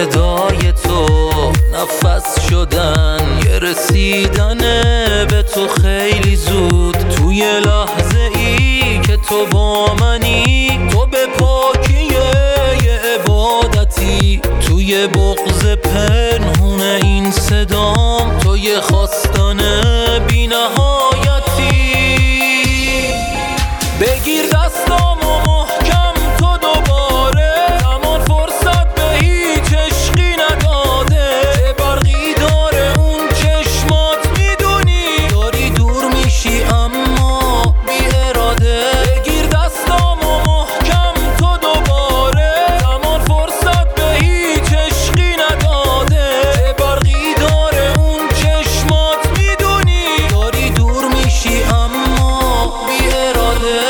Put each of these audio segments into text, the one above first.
صدای تو نفس شدن، یه رسیدن به تو خیلی زود. توی لحظه ای که تو با منی، تو به پاکی یه عبادتی. توی بغض پنهون این صدام، تو یه خواستن بی نهایتی. بگیر دستامو محکم تو دوباره، زمان فرصت به هیچ عشقی نداده. چه برقی داره اون چشمات میدونی، داری دور میشی اما بی اراده. بگیر دستامو محکم تو دوباره، زمان فرصت به هیچ عشقی نداده. چه برقی داره اون چشمات میدونی، داری دور میشی اما بی اراده.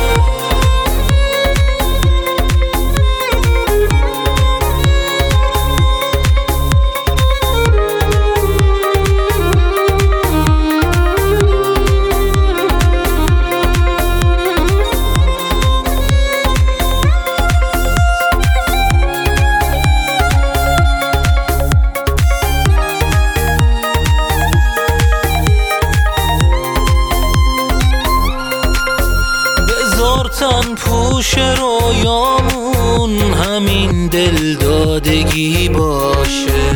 تن پوش رویامون همین دل دادگی باشه.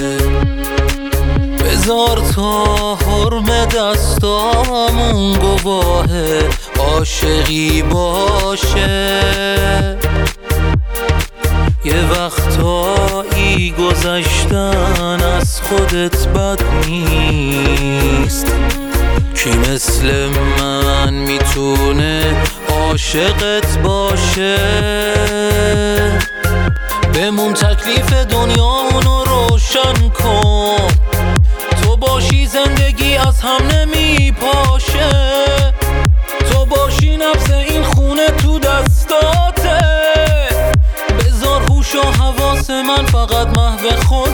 بذار تا حرم دستامون گواه عاشقی باشه. یه وقتایی گذشتن از خودت بد نیست. کی مثل من میتونه عاشقت باشه؟ بمون تکلیف دنیامونو روشن کن، تو باشی زندگی از هم نمیپاشه. تو باشی نبض این خونه تو دستاته. بذار هوش و حواس من فقط محو خود